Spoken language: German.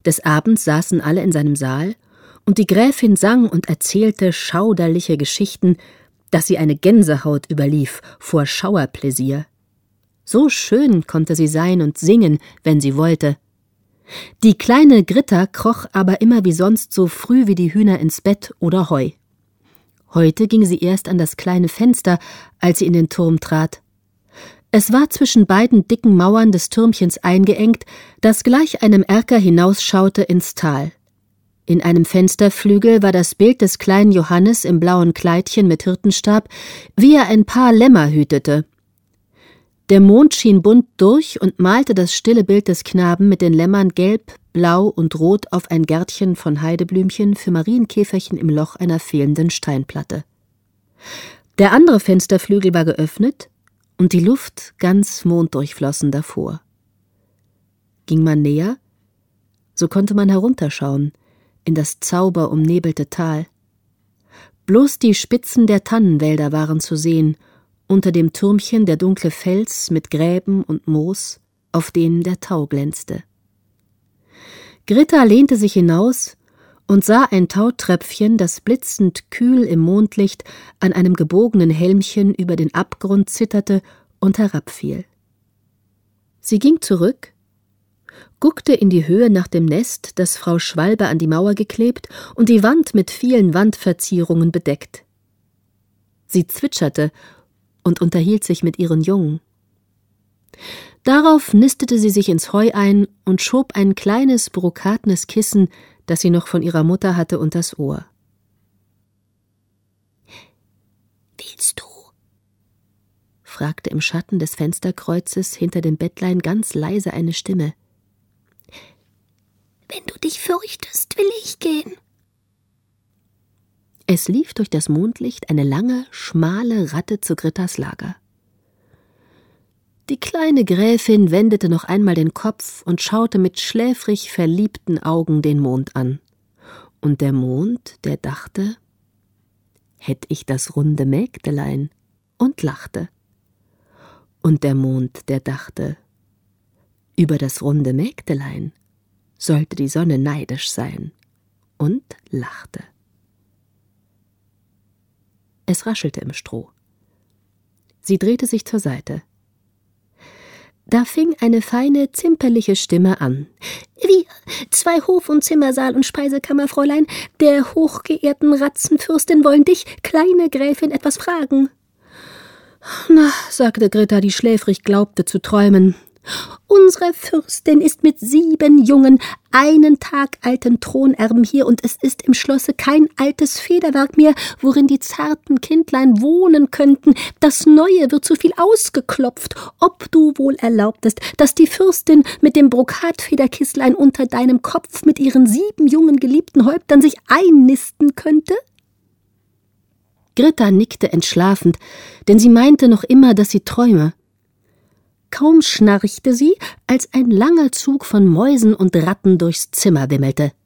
Des Abends saßen alle in seinem Saal, und die Gräfin sang und erzählte schauderliche Geschichten, dass sie eine Gänsehaut überlief vor Schauerpläsier. So schön konnte sie sein und singen, wenn sie wollte. Die kleine Gritta kroch aber immer wie sonst so früh wie die Hühner ins Bett oder Heu. Heute ging sie erst an das kleine Fenster, als sie in den Turm trat. Es war zwischen beiden dicken Mauern des Türmchens eingeengt, das gleich einem Erker hinausschaute ins Tal. In einem Fensterflügel war das Bild des kleinen Johannes im blauen Kleidchen mit Hirtenstab, wie er ein Paar Lämmer hütete. Der Mond schien bunt durch und malte das stille Bild des Knaben mit den Lämmern gelb, blau und rot auf ein Gärtchen von Heideblümchen für Marienkäferchen im Loch einer fehlenden Steinplatte. Der andere Fensterflügel war geöffnet und die Luft ganz monddurchflossen davor. Ging man näher, so konnte man herunterschauen in das zauberumnebelte Tal. Bloß die Spitzen der Tannenwälder waren zu sehen, unter dem Türmchen der dunkle Fels mit Gräben und Moos, auf denen der Tau glänzte. Gritta lehnte sich hinaus und sah ein Tautröpfchen, das blitzend kühl im Mondlicht an einem gebogenen Helmchen über den Abgrund zitterte und herabfiel. Sie ging zurück, guckte in die Höhe nach dem Nest, das Frau Schwalbe an die Mauer geklebt und die Wand mit vielen Wandverzierungen bedeckt. Sie zwitscherte und unterhielt sich mit ihren Jungen. Darauf nistete sie sich ins Heu ein und schob ein kleines brokatnes Kissen, das sie noch von ihrer Mutter hatte, unters Ohr. »Willst du?« fragte im Schatten des Fensterkreuzes hinter dem Bettlein ganz leise eine Stimme. »Wenn du dich fürchtest, will ich gehen.« Es lief durch das Mondlicht eine lange, schmale Ratte zu Grittas Lager. Die kleine Gräfin wendete noch einmal den Kopf und schaute mit schläfrig verliebten Augen den Mond an. Und der Mond, der dachte, hätt ich das runde Mägdelein, und lachte. Und der Mond, der dachte, über das runde Mägdelein sollte die Sonne neidisch sein, und lachte. Es raschelte im Stroh. Sie drehte sich zur Seite. Da fing eine feine, zimperliche Stimme an. »Wir, 2 Hof- und Zimmersaal- und Speisekammerfräulein der hochgeehrten Ratzenfürstin, wollen dich, kleine Gräfin, etwas fragen.« »Na«, sagte Gritta, die schläfrig glaubte zu träumen, »unsere Fürstin ist mit 7 jungen, einen Tag alten Thronerben hier, und es ist im Schlosse kein altes Federwerk mehr, worin die zarten Kindlein wohnen könnten. Das Neue wird zu viel ausgeklopft. Ob du wohl erlaubtest, dass die Fürstin mit dem Brokatfederkistlein unter deinem Kopf mit ihren 7 jungen geliebten Häuptern sich einnisten könnte?« Gritta nickte entschlafend, denn sie meinte noch immer, dass sie träume. Kaum schnarchte sie, als ein langer Zug von Mäusen und Ratten durchs Zimmer wimmelte.